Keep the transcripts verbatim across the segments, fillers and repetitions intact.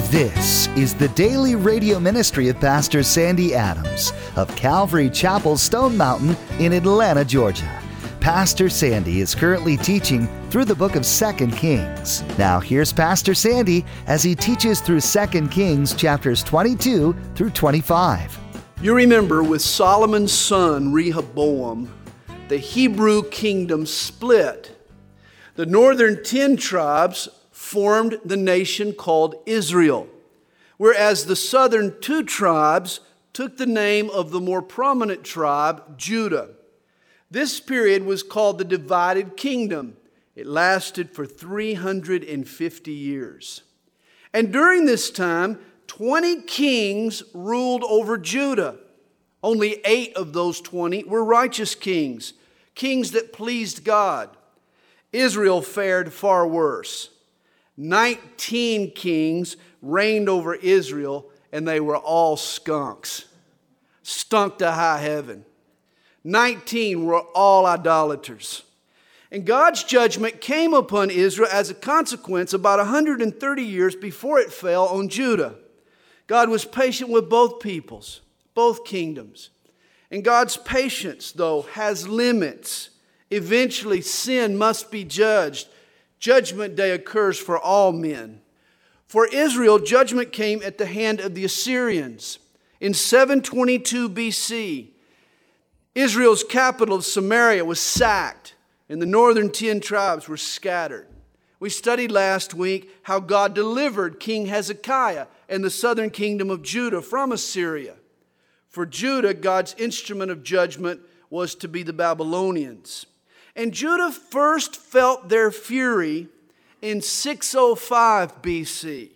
This is the daily radio ministry of Pastor Sandy Adams of Calvary Chapel, Stone Mountain in Atlanta, Georgia. Pastor Sandy is currently teaching through the book of Second Kings. Now here's Pastor Sandy as he teaches through Second Kings chapters twenty-two through twenty-five. You remember with Solomon's son Rehoboam, the Hebrew kingdom split. The northern ten tribes formed the nation called Israel, whereas the southern two tribes took the name of the more prominent tribe, Judah. This period was called the divided kingdom. It lasted for three hundred fifty years. And during this time, twenty kings ruled over Judah. Only eight of those twenty were righteous kings, kings that pleased God. Israel fared far worse. Nineteen kings reigned over Israel, and they were all skunks. Stunk to high heaven. Nineteen were all idolaters. And God's judgment came upon Israel as a consequence about one hundred thirty years before it fell on Judah. God was patient with both peoples, both kingdoms. And God's patience, though, has limits. Eventually, sin must be judged. Judgment day occurs for all men. For Israel, judgment came at the hand of the Assyrians. In seven twenty-two B C, Israel's capital of Samaria was sacked, and the northern ten tribes were scattered. We studied last week how God delivered King Hezekiah and the southern kingdom of Judah from Assyria. For Judah, God's instrument of judgment was to be the Babylonians. And Judah first felt their fury in six oh five B C.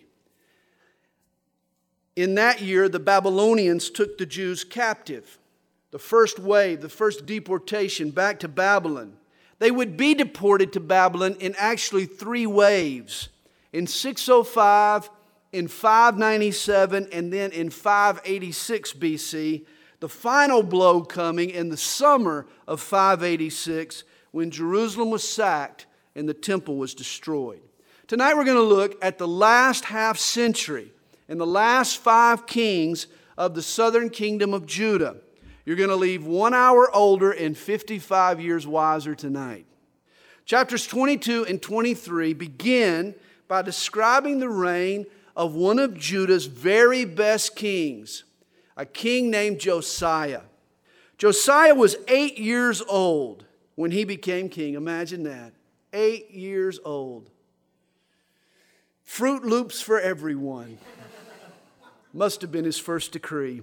In that year, the Babylonians took the Jews captive. The first wave, the first deportation back to Babylon. They would be deported to Babylon in actually three waves. In six oh five, in five ninety-seven, and then in five eighty-six B C. The final blow coming in the summer of five eighty-six, when Jerusalem was sacked and the temple was destroyed. Tonight we're going to look at the last half century and the last five kings of the southern kingdom of Judah. You're going to leave one hour older and fifty-five years wiser tonight. Chapters twenty-two and twenty-three begin by describing the reign of one of Judah's very best kings, a king named Josiah. Josiah was eight years old when he became king. Imagine that. Eight years old. Fruit Loops for everyone. Must have been his first decree.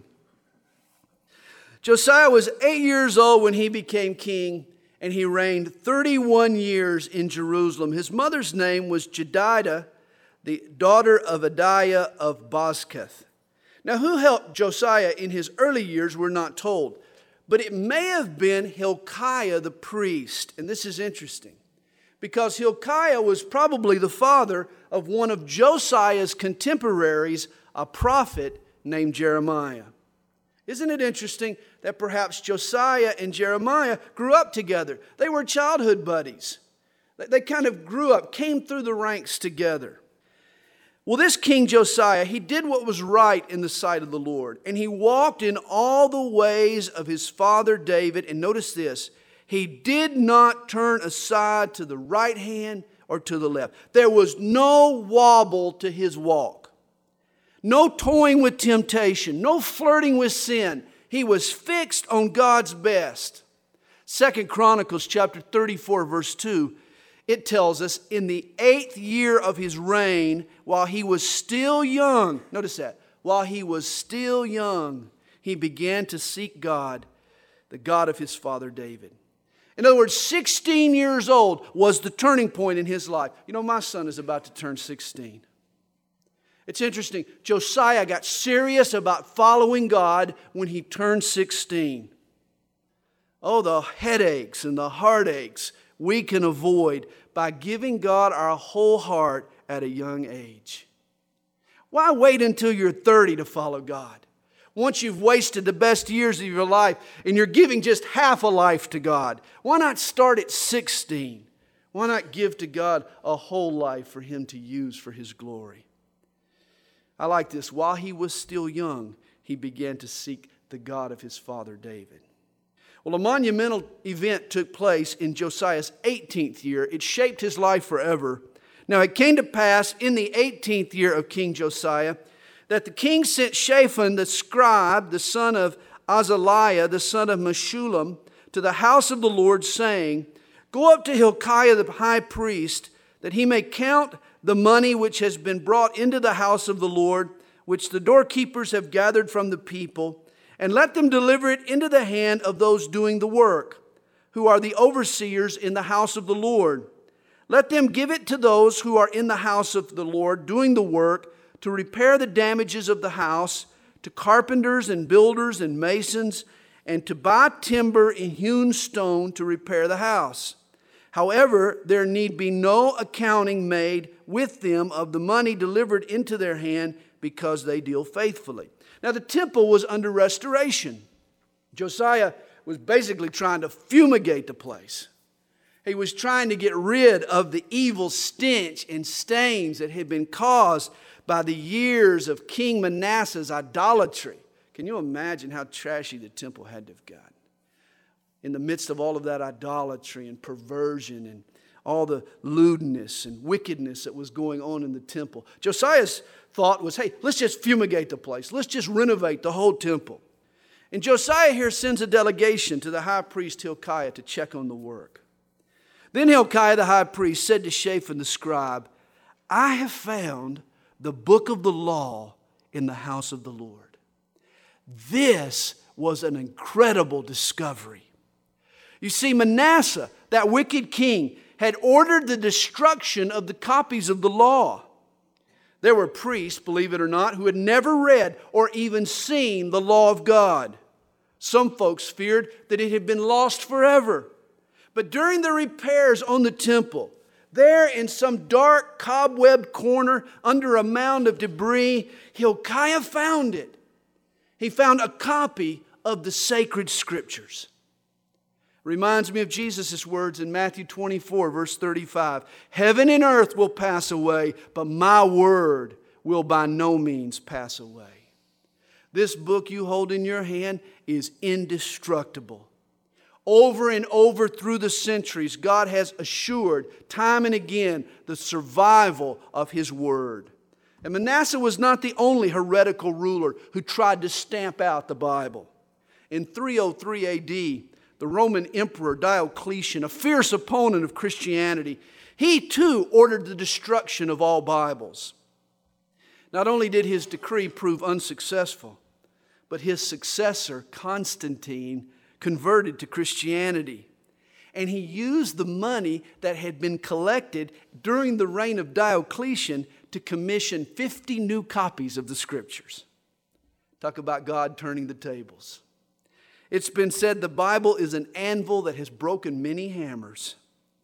Josiah was eight years old when he became king, and he reigned thirty-one years in Jerusalem. His mother's name was Jedidah, the daughter of Adiah of Bozkath. Now, who helped Josiah in his early years, we're not told. But it may have been Hilkiah the priest. And this is interesting, because Hilkiah was probably the father of one of Josiah's contemporaries, a prophet named Jeremiah. Isn't it interesting that perhaps Josiah and Jeremiah grew up together? They were childhood buddies. They kind of grew up, came through the ranks together. Well, this King Josiah, he did what was right in the sight of the Lord. And he walked in all the ways of his father David. And notice this, he did not turn aside to the right hand or to the left. There was no wobble to his walk. No toying with temptation, no flirting with sin. He was fixed on God's best. Second Chronicles chapter thirty-four, verse two, it tells us, in the eighth year of his reign, while he was still young, notice that, while he was still young, he began to seek God, the God of his father David. In other words, sixteen years old was the turning point in his life. You know, my son is about to turn sixteen. It's interesting. Josiah got serious about following God when he turned sixteen. Oh, the headaches and the heartaches we can avoid by giving God our whole heart at a young age. Why wait until you're thirty to follow God? Once you've wasted the best years of your life and you're giving just half a life to God, why not start at sixteen? Why not give to God a whole life for Him to use for His glory? I like this. While he was still young, he began to seek the God of his father David. Well, a monumental event took place in Josiah's eighteenth year. It shaped his life forever. Now, it came to pass in the eighteenth year of King Josiah that the king sent Shaphan the scribe, the son of Azaliah, the son of Meshullam, to the house of the Lord, saying, Go up to Hilkiah the high priest, that he may count the money which has been brought into the house of the Lord, which the doorkeepers have gathered from the people, and let them deliver it into the hand of those doing the work, who are the overseers in the house of the Lord. Let them give it to those who are in the house of the Lord, doing the work, to repair the damages of the house, to carpenters and builders and masons, and to buy timber and hewn stone to repair the house. However, there need be no accounting made with them of the money delivered into their hand, because they deal faithfully. Now, the temple was under restoration. Josiah was basically trying to fumigate the place. He was trying to get rid of the evil stench and stains that had been caused by the years of King Manasseh's idolatry. Can you imagine how trashy the temple had to have gotten? In the midst of all of that idolatry and perversion and all the lewdness and wickedness that was going on in the temple, Josiah's thought was, hey, let's just fumigate the place. Let's just renovate the whole temple. And Josiah here sends a delegation to the high priest Hilkiah to check on the work. Then Hilkiah the high priest said to Shaphan the scribe, I have found the book of the law in the house of the Lord. This was an incredible discovery. You see, Manasseh, that wicked king, had ordered the destruction of the copies of the law. There were priests, believe it or not, who had never read or even seen the law of God. Some folks feared that it had been lost forever. But during the repairs on the temple, there in some dark cobwebbed corner under a mound of debris, Hilkiah found it. He found a copy of the sacred scriptures. Reminds me of Jesus' words in Matthew twenty-four, verse thirty-five. Heaven and earth will pass away, but my word will by no means pass away. This book you hold in your hand is indestructible. Over and over through the centuries, God has assured time and again the survival of His word. And Manasseh was not the only heretical ruler who tried to stamp out the Bible. In three oh three A D, the Roman Emperor Diocletian, a fierce opponent of Christianity, he too ordered the destruction of all Bibles. Not only did his decree prove unsuccessful, but his successor, Constantine, converted to Christianity. And he used the money that had been collected during the reign of Diocletian to commission fifty new copies of the Scriptures. Talk about God turning the tables. It's been said the Bible is an anvil that has broken many hammers.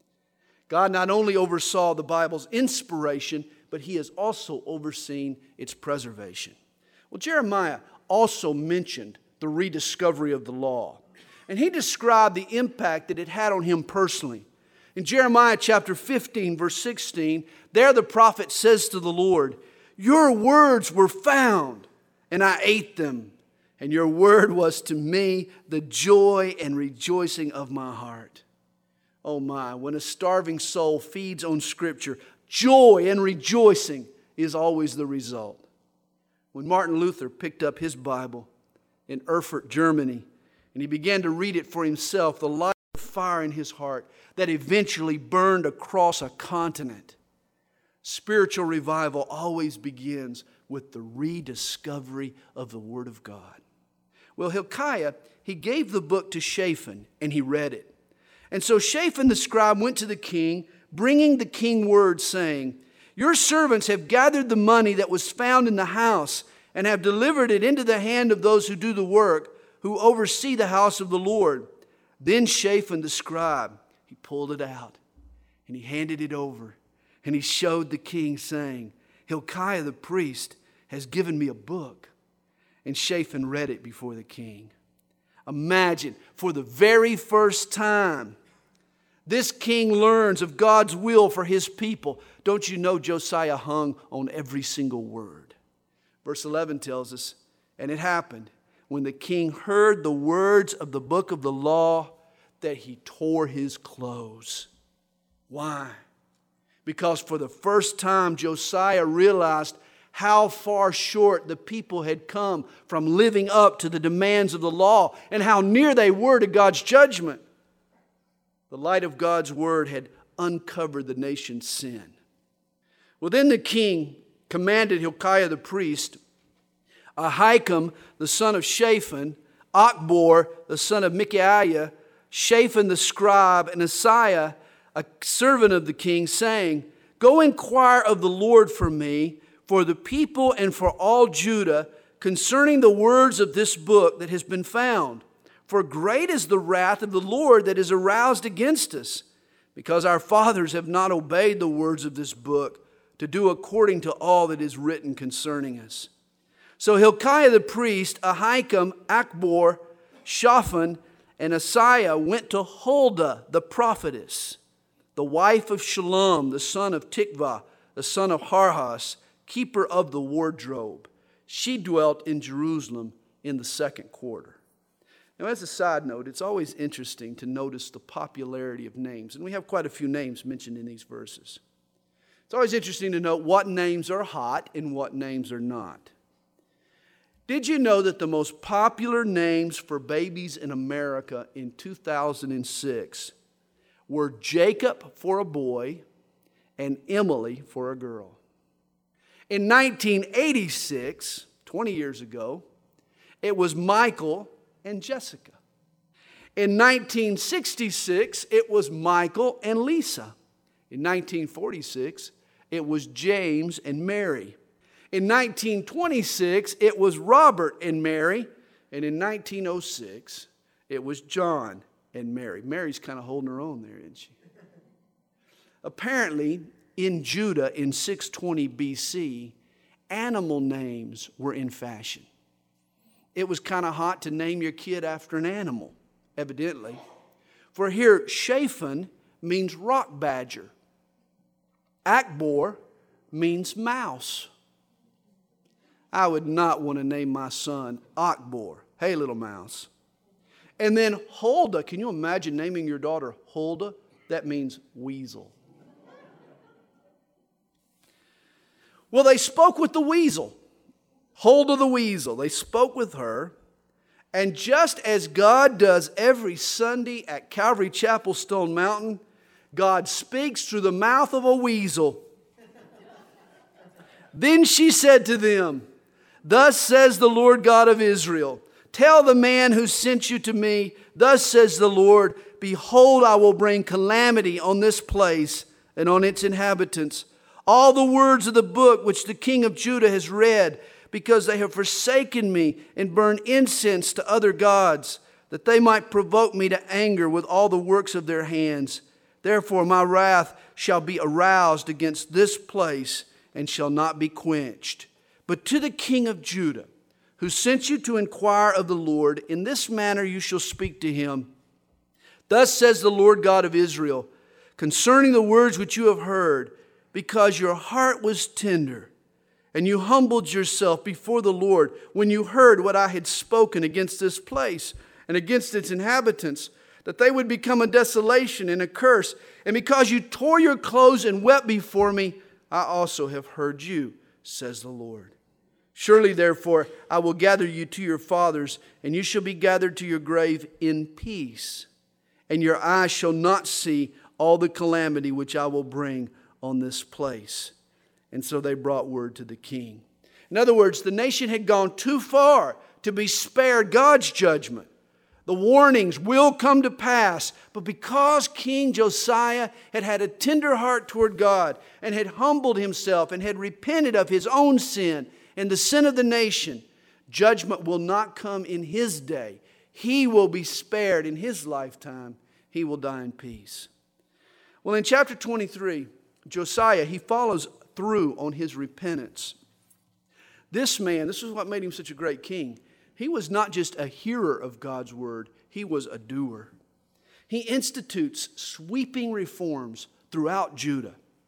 God not only oversaw the Bible's inspiration, but He has also overseen its preservation. Well, Jeremiah also mentioned the rediscovery of the law. And he described the impact that it had on him personally. In Jeremiah chapter fifteen, verse sixteen, there the prophet says to the Lord, Your words were found, and I ate them. And your word was to me the joy and rejoicing of my heart. Oh my, when a starving soul feeds on Scripture, joy and rejoicing is always the result. When Martin Luther picked up his Bible in Erfurt, Germany, and he began to read it for himself, the light of fire in his heart that eventually burned across a continent. Spiritual revival always begins with the rediscovery of the Word of God. Well, Hilkiah, he gave the book to Shaphan, and he read it. And so Shaphan the scribe went to the king, bringing the king word, saying, Your servants have gathered the money that was found in the house, and have delivered it into the hand of those who do the work, who oversee the house of the Lord. Then Shaphan the scribe, he pulled it out, and he handed it over, and he showed the king, saying, Hilkiah the priest has given me a book. And Shaphan read it before the king. Imagine, for the very first time, this king learns of God's will for his people. Don't you know Josiah hung on every single word? Verse eleven tells us, and it happened when the king heard the words of the book of the law that he tore his clothes. Why? Because for the first time Josiah realized how far short the people had come from living up to the demands of the law and how near they were to God's judgment. The light of God's word had uncovered the nation's sin. Well, then the king commanded Hilkiah the priest, Ahikam the son of Shaphan, Achbor the son of Micaiah, Shaphan the scribe, and Asaiah, a servant of the king, saying, Go inquire of the Lord for me, for the people and for all Judah, concerning the words of this book that has been found. For great is the wrath of the Lord that is aroused against us, because our fathers have not obeyed the words of this book to do according to all that is written concerning us. So Hilkiah the priest, Ahikam, Achbor, Shaphan, and Asaiah went to Huldah the prophetess, the wife of Shallum, the son of Tikvah, the son of Harhas, keeper of the wardrobe. She dwelt in Jerusalem in the second quarter. Now, as a side note, it's always interesting to notice the popularity of names. And we have quite a few names mentioned in these verses. It's always interesting to note what names are hot and what names are not. Did you know that the most popular names for babies in America in two thousand six were Jacob for a boy and Emily for a girl? In nineteen eighty-six, twenty years ago, it was Michael and Jessica. In nineteen sixty-six, it was Michael and Lisa. In nineteen forty-six, it was James and Mary. In nineteen twenty-six, it was Robert and Mary. And in nineteen oh six, it was John and Mary. Mary's kind of holding her own there, isn't she? Apparently, in Judah in six twenty B C, animal names were in fashion. It was kind of hot to name your kid after an animal, evidently. For here, Shaphan means rock badger. Achbor means mouse. I would not want to name my son Achbor. Hey, little mouse. And then Huldah. Can you imagine naming your daughter Huldah? That means weasel. Well, they spoke with the weasel. Huldah the weasel. They spoke with her. And just as God does every Sunday at Calvary Chapel, Stone Mountain, God speaks through the mouth of a weasel. Then she said to them, Thus says the Lord God of Israel, Tell the man who sent you to me, Thus says the Lord, Behold, I will bring calamity on this place and on its inhabitants. All the words of the book which the king of Judah has read, because they have forsaken me and burned incense to other gods, that they might provoke me to anger with all the works of their hands. Therefore my wrath shall be aroused against this place and shall not be quenched. But to the king of Judah, who sent you to inquire of the Lord, in this manner you shall speak to him. Thus says the Lord God of Israel, concerning the words which you have heard, because your heart was tender, and you humbled yourself before the Lord when you heard what I had spoken against this place and against its inhabitants, that they would become a desolation and a curse. And because you tore your clothes and wept before me, I also have heard you, says the Lord. Surely, therefore, I will gather you to your fathers, and you shall be gathered to your grave in peace. And your eyes shall not see all the calamity which I will bring on this place. And so they brought word to the king. In other words, the nation had gone too far to be spared God's judgment. The warnings will come to pass, but because King Josiah had had a tender heart toward God and had humbled himself and had repented of his own sin and the sin of the nation, judgment will not come in his day. He will be spared in his lifetime. He will die in peace. Well, in chapter twenty-three, Josiah, he follows through on his repentance. This man, this is what made him such a great king. He was not just a hearer of God's word, he was a doer. He institutes sweeping reforms throughout Judah.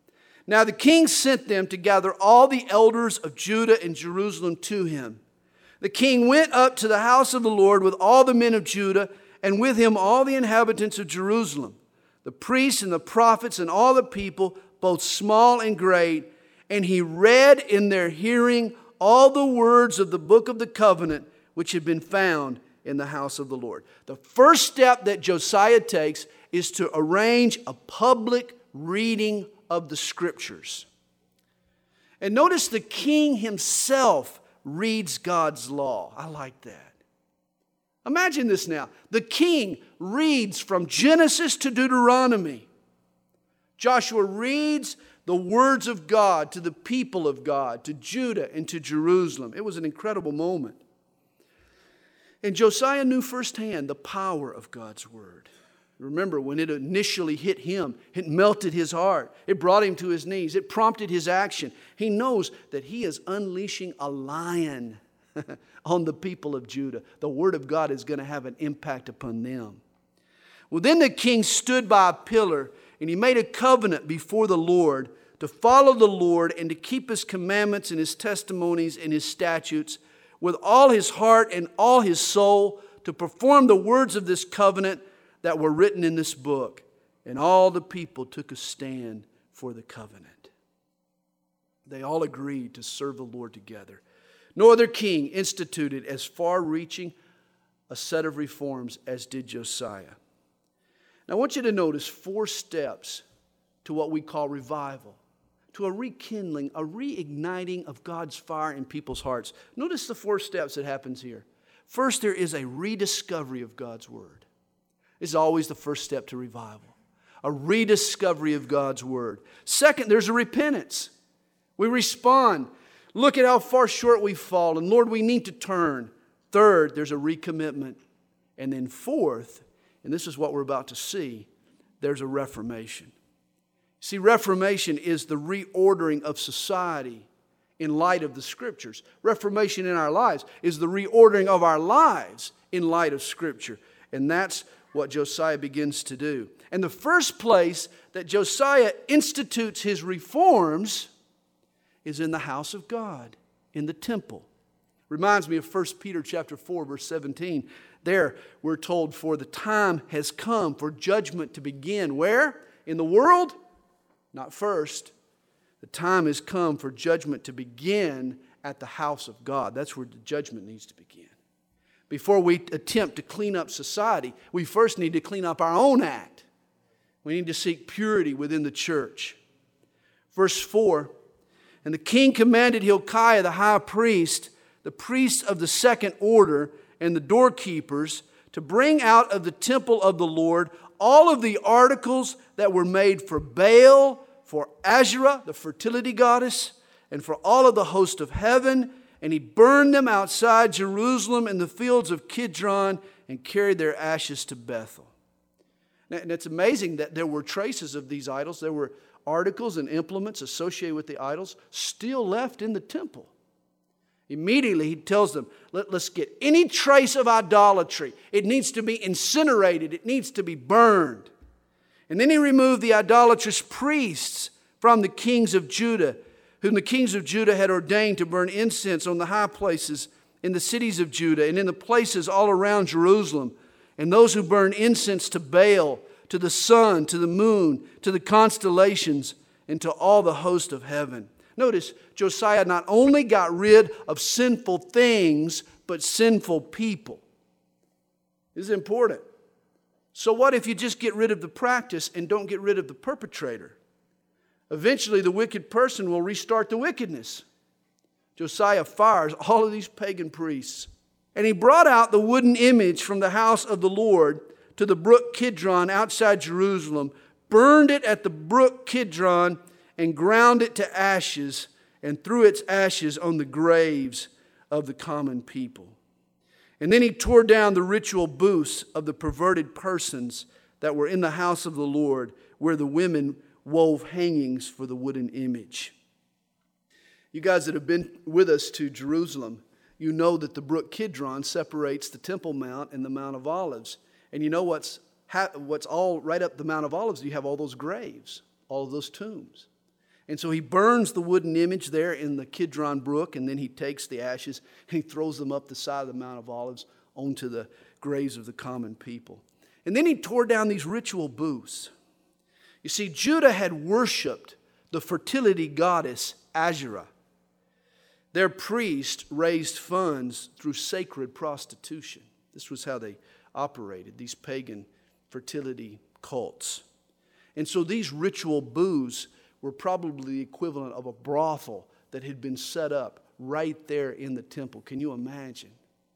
Now the king sent them to gather all the elders of Judah and Jerusalem to him. The king went up to the house of the Lord with all the men of Judah, and with him all the inhabitants of Jerusalem, the priests and the prophets and all the people, both small and great. And he read in their hearing all the words of the book of the covenant which had been found in the house of the Lord. The first step that Josiah takes is to arrange a public reading of the scriptures. And notice the king himself reads God's law. I like that. Imagine this now. The king reads from Genesis to Deuteronomy. Joshua reads the words of God to the people of God, to Judah and to Jerusalem. It was an incredible moment. And Josiah knew firsthand the power of God's word. Remember, when it initially hit him, it melted his heart. It brought him to his knees. It prompted his action. He knows that he is unleashing a lion on the people of Judah. The word of God is going to have an impact upon them. Well, then the king stood by a pillar, and he made a covenant before the Lord to follow the Lord and to keep his commandments and his testimonies and his statutes with all his heart and all his soul, to perform the words of this covenant that were written in this book. And all the people took a stand for the covenant. They all agreed to serve the Lord together. No other king instituted as far-reaching a set of reforms as did Josiah. Now I want you to notice four steps to what we call revival, to a rekindling, a reigniting of God's fire in people's hearts. Notice the four steps that happens here. First, there is a rediscovery of God's word. This is always the first step to revival. A rediscovery of God's word. Second, there's a repentance. We respond. Look at how far short we've fallen. Lord, we need to turn. Third, there's a recommitment. And then fourth, and this is what we're about to see, there's a reformation. See, reformation is the reordering of society in light of the Scriptures. Reformation in our lives is the reordering of our lives in light of Scripture. And that's what Josiah begins to do. And the first place that Josiah institutes his reforms is in the house of God, in the temple. Reminds me of First Peter chapter four, verse seventeen. There we're told, for the time has come for judgment to begin. Where? In the world? Not first. The time has come for judgment to begin at the house of God. That's where the judgment needs to begin. Before we attempt to clean up society, we first need to clean up our own act. We need to seek purity within the church. Verse four, and the king commanded Hilkiah the high priest, the priests of the second order, and the doorkeepers to bring out of the temple of the Lord all of the articles that were made for Baal, for Asherah, the fertility goddess, and for all of the host of heaven. And he burned them outside Jerusalem in the fields of Kidron and carried their ashes to Bethel. And it's amazing that there were traces of these idols. There were articles and implements associated with the idols still left in the temple. Immediately he tells them, Let, let's get any trace of idolatry. It needs to be incinerated. It needs to be burned. And then he removed the idolatrous priests from the kings of Judah, whom the kings of Judah had ordained to burn incense on the high places in the cities of Judah and in the places all around Jerusalem, and those who burn incense to Baal, to the sun, to the moon, to the constellations, and to all the host of heaven. Notice, Josiah not only got rid of sinful things, but sinful people. This is important. So what if you just get rid of the practice and don't get rid of the perpetrator? Eventually, the wicked person will restart the wickedness. Josiah fires all of these pagan priests. And he brought out the wooden image from the house of the Lord to the brook Kidron outside Jerusalem, burned it at the brook Kidron, and ground it to ashes, and threw its ashes on the graves of the common people. And then he tore down the ritual booths of the perverted persons that were in the house of the Lord, where the women wove hangings for the wooden image. You guys that have been with us to Jerusalem, you know that the brook Kidron separates the Temple Mount and the Mount of Olives. And you know what's, what's all right up the Mount of Olives? You have all those graves, all of those tombs. And so he burns the wooden image there in the Kidron Brook, and then he takes the ashes and he throws them up the side of the Mount of Olives onto the graves of the common people. And then he tore down these ritual booths. You see, Judah had worshipped the fertility goddess Asherah. Their priest raised funds through sacred prostitution. This was how they operated, these pagan fertility cults. And so these ritual booths were probably the equivalent of a brothel that had been set up right there in the temple. Can you imagine?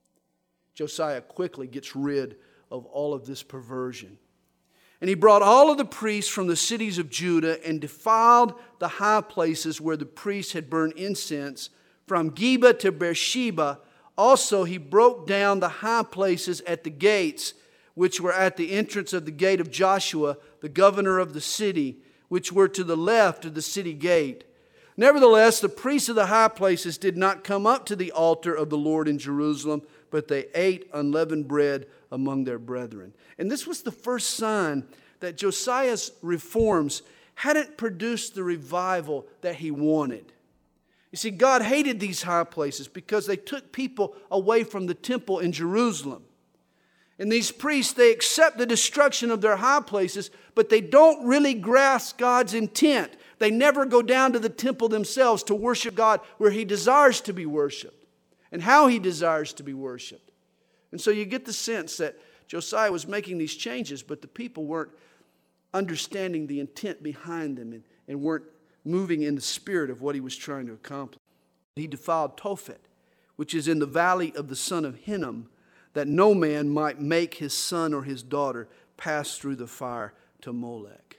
Josiah quickly gets rid of all of this perversion. And he brought all of the priests from the cities of Judah and defiled the high places where the priests had burned incense, from Geba to Beersheba. Also he broke down the high places at the gates, which were at the entrance of the gate of Joshua, the governor of the city, which were to the left of the city gate. Nevertheless, the priests of the high places did not come up to the altar of the Lord in Jerusalem, but they ate unleavened bread among their brethren. And this was the first sign that Josiah's reforms hadn't produced the revival that he wanted. You see, God hated these high places because they took people away from the temple in Jerusalem. And these priests, they accept the destruction of their high places, but they don't really grasp God's intent. They never go down to the temple themselves to worship God where He desires to be worshiped and how He desires to be worshiped. And so you get the sense that Josiah was making these changes, but the people weren't understanding the intent behind them and, and weren't moving in the spirit of what he was trying to accomplish. He defiled Tophet, which is in the valley of the son of Hinnom, that no man might make his son or his daughter pass through the fire to Molech.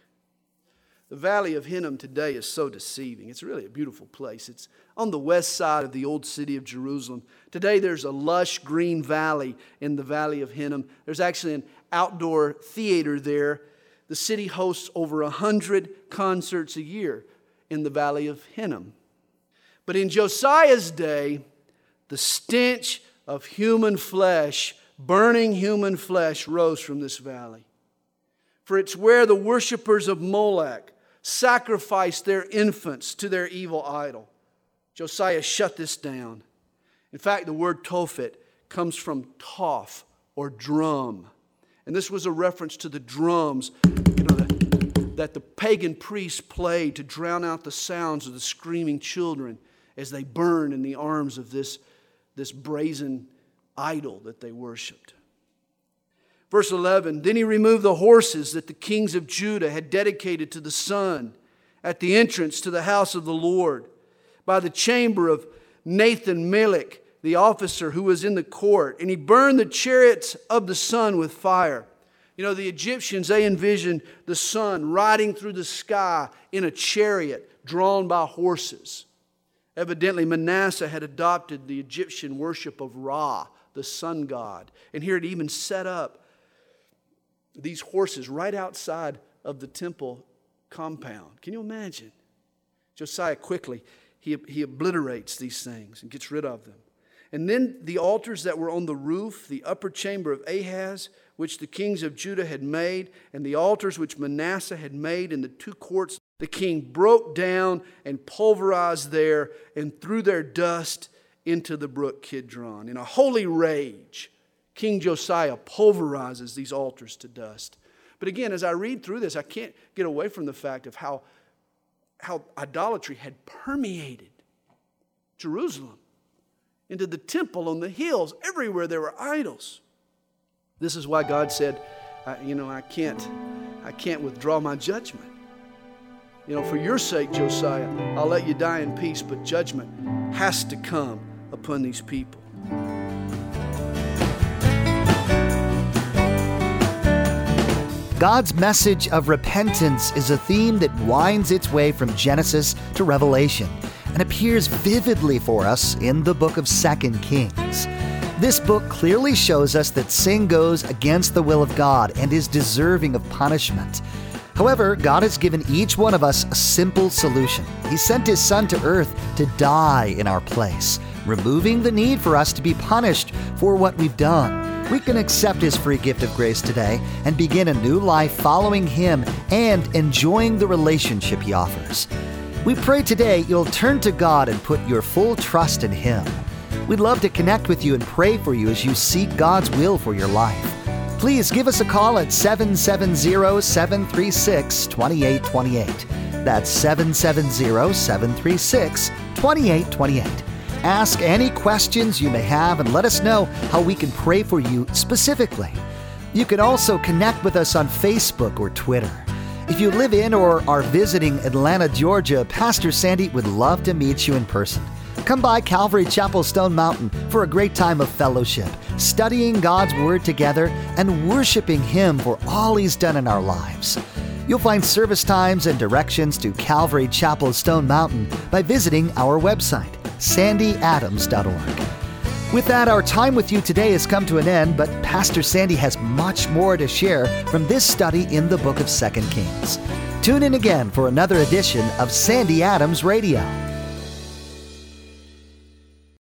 The valley of Hinnom today is so deceiving. It's really a beautiful place. It's on the west side of the old city of Jerusalem. Today there's a lush green valley in the valley of Hinnom. There's actually an outdoor theater there. The city hosts over a hundred concerts a year in the valley of Hinnom. But in Josiah's day, the stench of human flesh, burning human flesh, rose from this valley. For it's where the worshipers of Molech sacrificed their infants to their evil idol. Josiah shut this down. In fact, the word Tophet comes from toph, or drum. And this was a reference to the drums, you know, the that the pagan priests played to drown out the sounds of the screaming children as they burned in the arms of this, this brazen idol that they worshipped. Verse eleven, then he removed the horses that the kings of Judah had dedicated to the sun at the entrance to the house of the Lord, by the chamber of Nathan-Melech, the officer who was in the court. And he burned the chariots of the sun with fire. You know, the Egyptians, they envisioned the sun riding through the sky in a chariot drawn by horses. Evidently, Manasseh had adopted the Egyptian worship of Ra, the sun god. And here it even set up these horses right outside of the temple compound. Can you imagine? Josiah quickly, he, he obliterates these things and gets rid of them. And then the altars that were on the roof, the upper chamber of Ahaz, which the kings of Judah had made, and the altars which Manasseh had made in the two courts, the king broke down and pulverized there and threw their dust into the brook Kidron. In a holy rage, King Josiah pulverizes these altars to dust. But again, as I read through this, I can't get away from the fact of how, how idolatry had permeated Jerusalem into the temple on the hills. Everywhere there were idols. This is why God said, I, you know, I can't, I can't withdraw my judgment. You know, for your sake, Josiah, I'll let you die in peace, but judgment has to come upon these people. God's message of repentance is a theme that winds its way from Genesis to Revelation and appears vividly for us in the book of Second Kings. This book clearly shows us that sin goes against the will of God and is deserving of punishment. However, God has given each one of us a simple solution. He sent His Son to earth to die in our place, removing the need for us to be punished for what we've done. We can accept His free gift of grace today and begin a new life following Him and enjoying the relationship He offers. We pray today you'll turn to God and put your full trust in Him. We'd love to connect with you and pray for you as you seek God's will for your life. Please give us a call at seven seven zero, seven three six, two eight two eight. That's seven seven zero, seven three six, two eight two eight. Ask any questions you may have and let us know how we can pray for you specifically. You can also connect with us on Facebook or Twitter. If you live in or are visiting Atlanta, Georgia, Pastor Sandy would love to meet you in person. Come by Calvary Chapel Stone Mountain for a great time of fellowship, studying God's Word together and worshiping Him for all He's done in our lives. You'll find service times and directions to Calvary Chapel Stone Mountain by visiting our website, sandy adams dot org. With that, our time with you today has come to an end, but Pastor Sandy has much more to share from this study in the book of Second Kings. Tune in again for another edition of Sandy Adams Radio.